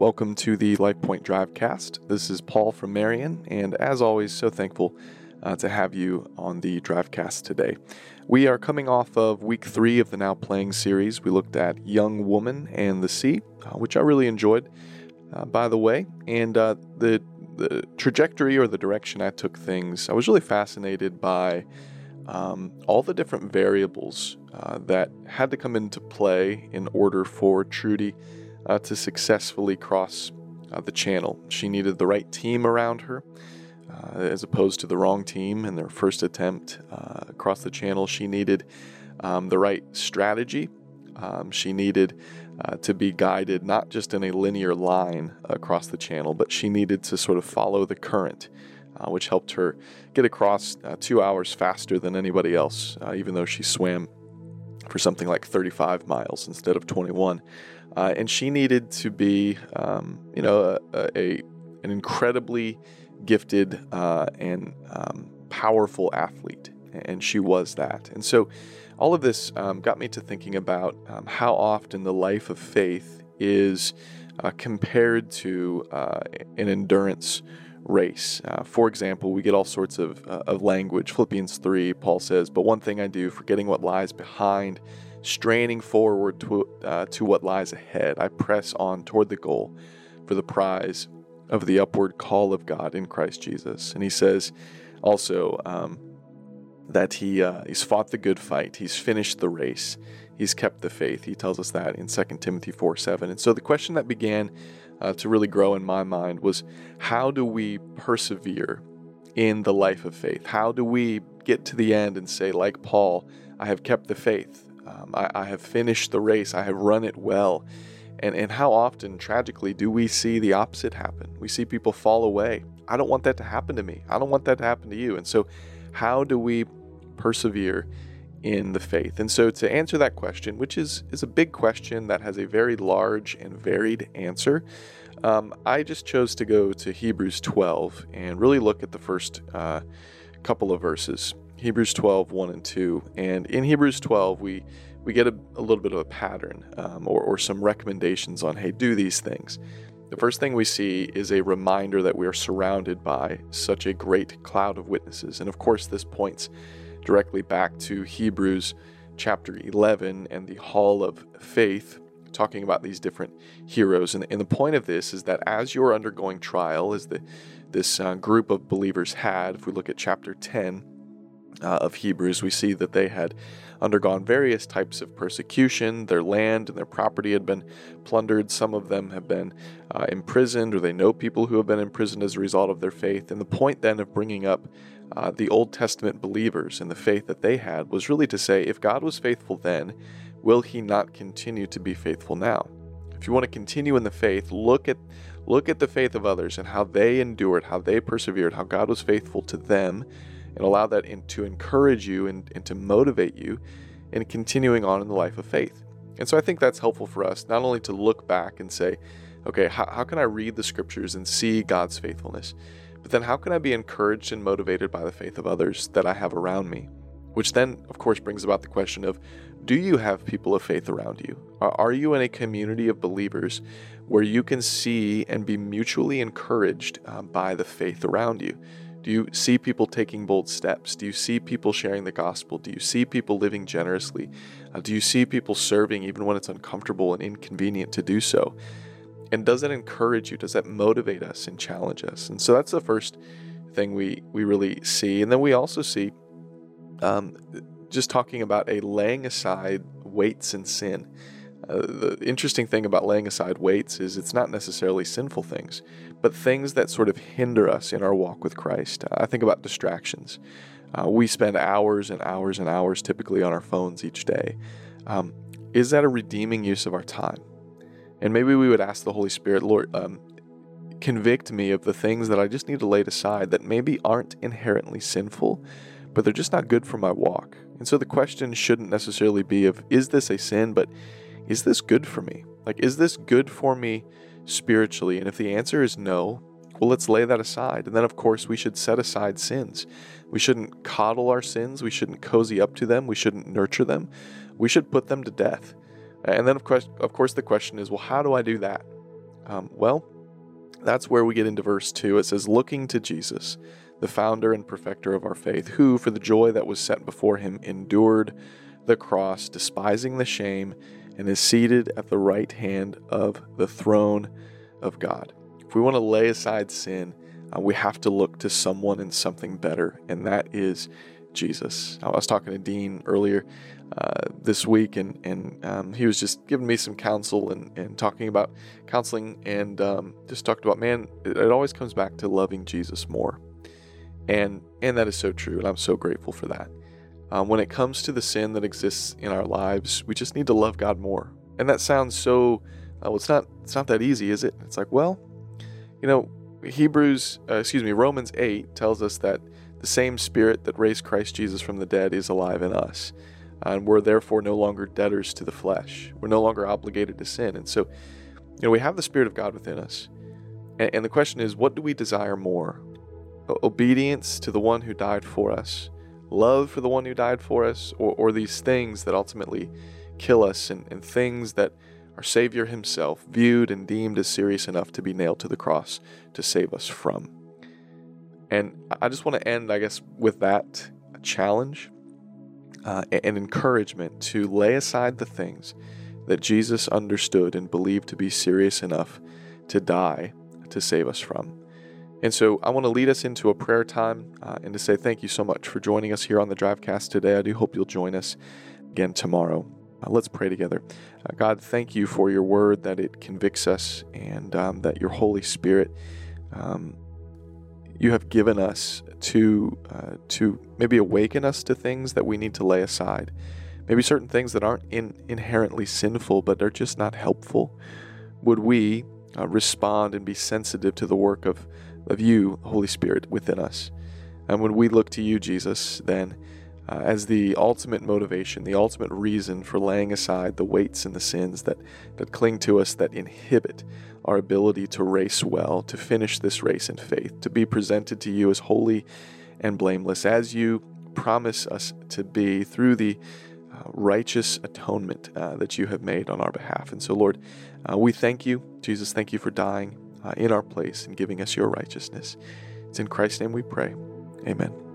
Welcome to the LifePoint Drivecast. This is Paul from Marion, and as always, so thankful to have you on the Drivecast today. We are coming off of week 3 of the Now Playing series. We looked at Young Woman and the Sea, which I really enjoyed, by the way, and the trajectory or the direction I took things, I was really fascinated by all the different variables that had to come into play in order for Trudy to successfully cross the channel. She needed the right team around her, as opposed to the wrong team in their first attempt across the channel. She needed the right strategy. She needed to be guided not just in a linear line across the channel, but she needed to sort of follow the current, which helped her get across 2 hours faster than anybody else, even though she swam for something like 35 miles instead of 21. And she needed to be, an incredibly gifted and powerful athlete, and she was that. And so all of this got me to thinking about how often the life of faith is compared to an endurance race. For example, we get all sorts of language. Philippians 3, Paul says, "But one thing I do, forgetting what lies behind, straining forward to what lies ahead, I press on toward the goal for the prize of the upward call of God in Christ Jesus." And he says also that he's fought the good fight, he's finished the race, he's kept the faith. He tells us that in 2 Timothy 4:7. And so the question that began to really grow in my mind was, how do we persevere in the life of faith? How do we get to the end and say, like Paul, I have kept the faith, I have finished the race, I have run it well? And how often, tragically, do we see the opposite happen? We see people fall away. I don't want that to happen to me. I don't want that to happen to you. And so how do we persevere in the faith? And so to answer that question, which is a big question that has a very large and varied answer, I just chose to go to Hebrews 12 and really look at the first couple of verses. Hebrews 12, 1 and 2. And in Hebrews 12, we get a little bit of a pattern or some recommendations on, hey, do these things. The first thing we see is a reminder that we are surrounded by such a great cloud of witnesses. And of course, this points directly back to Hebrews chapter 11 and the hall of faith, talking about these different heroes. And the point of this is that as you're undergoing trial, as this group of believers had, if we look at chapter 10 of Hebrews, we see that they had undergone various types of persecution. Their land and their property had been plundered. Some of them have been imprisoned, or they know people who have been imprisoned as a result of their faith. And the point then of bringing up the Old Testament believers and the faith that they had was really to say, if God was faithful then, will he not continue to be faithful now? If you want to continue in the faith, look at the faith of others and how they endured, how they persevered, how God was faithful to them, and allow that to encourage you and to motivate you in continuing on in the life of faith. And so I think that's helpful for us, not only to look back and say, okay, how can I read the scriptures and see God's faithfulness, but then how can I be encouraged and motivated by the faith of others that I have around me? Which then, of course, brings about the question of, do you have people of faith around you? Are you in a community of believers where you can see and be mutually encouraged by the faith around you? Do you see people taking bold steps? Do you see people sharing the gospel? Do you see people living generously? Do you see people serving even when it's uncomfortable and inconvenient to do so? And does that encourage you? Does that motivate us and challenge us? And so that's the first thing we really see. And then we also see just talking about a laying aside weights and sin. The interesting thing about laying aside weights is it's not necessarily sinful things, but things that sort of hinder us in our walk with Christ. I think about distractions. We spend hours and hours and hours typically on our phones each day. Is that a redeeming use of our time? And maybe we would ask the Holy Spirit, Lord, convict me of the things that I just need to lay aside that maybe aren't inherently sinful, but they're just not good for my walk. And so the question shouldn't necessarily be of, is this a sin, but is this good for me? Like, is this good for me spiritually? And if the answer is no, well, let's lay that aside. And then, of course, we should set aside sins. We shouldn't coddle our sins. We shouldn't cozy up to them. We shouldn't nurture them. We should put them to death. And then, of course, the question is, well, how do I do that? Well, that's where we get into verse 2. It says, looking to Jesus, the founder and perfecter of our faith, who, for the joy that was set before him, endured the cross, despising the shame, and is seated at the right hand of the throne of God. If we want to lay aside sin, we have to look to someone and something better, and that is Jesus. I was talking to Dean earlier this week, and he was just giving me some counsel and talking about counseling, and just talked about, man, it always comes back to loving Jesus more, and that is so true, and I'm so grateful for that. When it comes to the sin that exists in our lives, we just need to love God more, and that sounds so. It's not that easy, is it? It's like, well, Romans 8 tells us that the same Spirit that raised Christ Jesus from the dead is alive in us. And we're therefore no longer debtors to the flesh. We're no longer obligated to sin. And so, we have the Spirit of God within us. And the question is, what do we desire more? Obedience to the one who died for us, love for the one who died for us, or these things that ultimately kill us, and things that our Savior himself viewed and deemed as serious enough to be nailed to the cross to save us from. And I just want to end, I guess, with that challenge and encouragement to lay aside the things that Jesus understood and believed to be serious enough to die to save us from. And so I want to lead us into a prayer time and to say thank you so much for joining us here on the Drivecast today. I do hope you'll join us again tomorrow. Let's pray together. God, thank you for your word, that it convicts us, and that your Holy Spirit you have given us to maybe awaken us to things that we need to lay aside. Maybe certain things that aren't inherently sinful, but are just not helpful. Would we respond and be sensitive to the work of you, Holy Spirit, within us? And when we look to you, Jesus, then as the ultimate motivation, the ultimate reason for laying aside the weights and the sins that cling to us, that inhibit our ability to race well, to finish this race in faith, to be presented to you as holy and blameless, as you promise us to be through the righteous atonement that you have made on our behalf. And so, Lord, we thank you. Jesus, thank you for dying in our place and giving us your righteousness. It's in Christ's name we pray. Amen.